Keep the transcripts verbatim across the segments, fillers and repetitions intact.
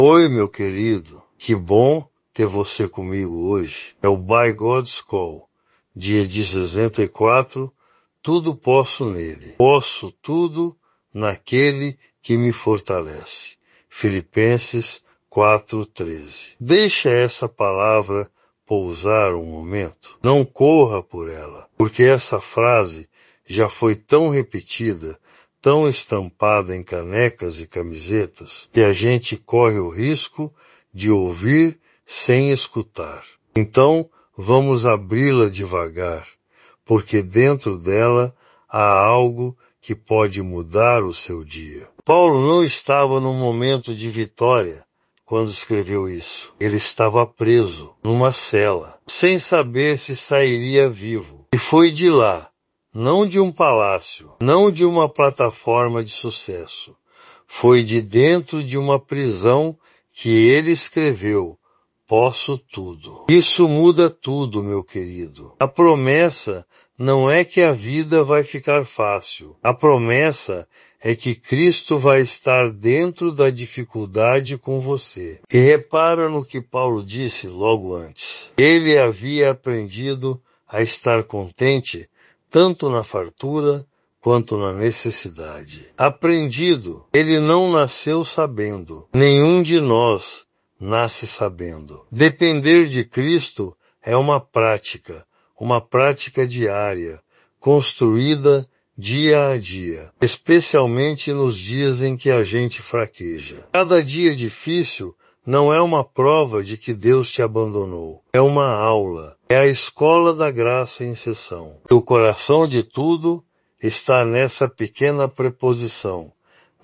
Oi, meu querido. Que bom ter você comigo hoje. É o By God's Call, dia de sessenta e quatro. Tudo posso nele. Posso tudo naquele que me fortalece. Filipenses quatro, treze. Deixa essa palavra pousar um momento. Não corra por ela, porque essa frase já foi tão repetida, tão estampada em canecas e camisetas, que a gente corre o risco de ouvir sem escutar. Então, vamos abri-la devagar, porque dentro dela há algo que pode mudar o seu dia. Paulo não estava num momento de vitória quando escreveu isso. Ele estava preso numa cela, sem saber se sairia vivo. E foi de lá, não de um palácio, não de uma plataforma de sucesso. Foi de dentro de uma prisão que ele escreveu: posso tudo. Isso muda tudo, meu querido. A promessa não é que a vida vai ficar fácil. A promessa é que Cristo vai estar dentro da dificuldade com você. E repara no que Paulo disse logo antes. Ele havia aprendido a estar contente tanto na fartura quanto na necessidade. Aprendido, ele não nasceu sabendo. Nenhum de nós nasce sabendo. Depender de Cristo é uma prática, uma prática diária, construída dia a dia, especialmente nos dias em que a gente fraqueja. Cada dia difícil não é uma prova de que Deus te abandonou. É uma aula. É a escola da graça em sessão. O coração de tudo está nessa pequena preposição.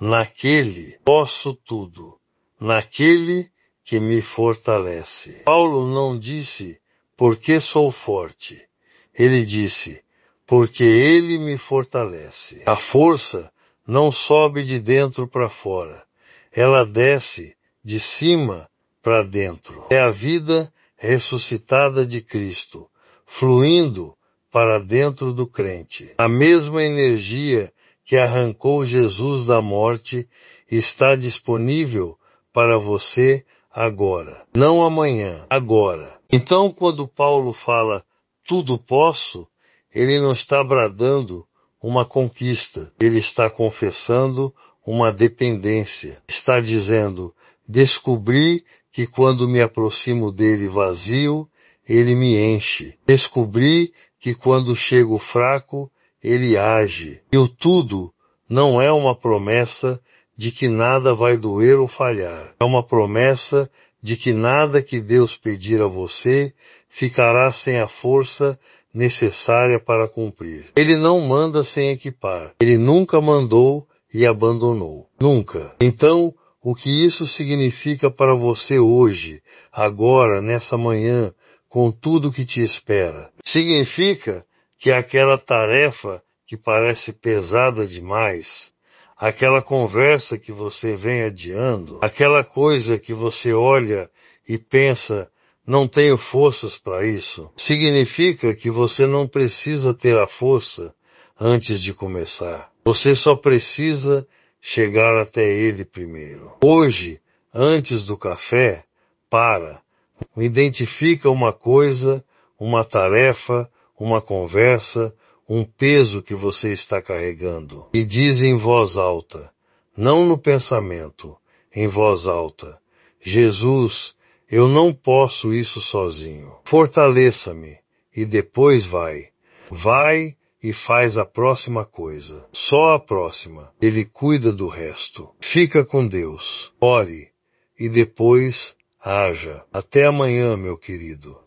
Naquele posso tudo. Naquele que me fortalece. Paulo não disse, porque sou forte. Ele disse, porque ele me fortalece. A força não sobe de dentro para fora. Ela desce de cima para dentro. É a vida ressuscitada de Cristo, fluindo para dentro do crente. A mesma energia que arrancou Jesus da morte está disponível para você agora. Não amanhã, agora. Então, quando Paulo fala tudo posso, ele não está bradando uma conquista. Ele está confessando uma dependência. Está dizendo, descobri que quando me aproximo dele vazio, ele me enche. Descobri que quando chego fraco, ele age. E o tudo não é uma promessa de que nada vai doer ou falhar. É uma promessa de que nada que Deus pedir a você ficará sem a força necessária para cumprir. Ele não manda sem equipar. Ele nunca mandou e abandonou. Nunca. Então, o que isso significa para você hoje, agora, nessa manhã, com tudo que te espera? Significa que aquela tarefa que parece pesada demais, aquela conversa que você vem adiando, aquela coisa que você olha e pensa, não tenho forças para isso, significa que você não precisa ter a força antes de começar. Você só precisa chegar até ele primeiro. Hoje, antes do café, para. Identifica uma coisa, uma tarefa, uma conversa, um peso que você está carregando. E diz em voz alta, não no pensamento, em voz alta, Jesus, eu não posso isso sozinho. Fortaleça-me e depois vai. Vai e faz a próxima coisa. Só a próxima. Ele cuida do resto. Fica com Deus. Ore e depois haja. Até amanhã, meu querido.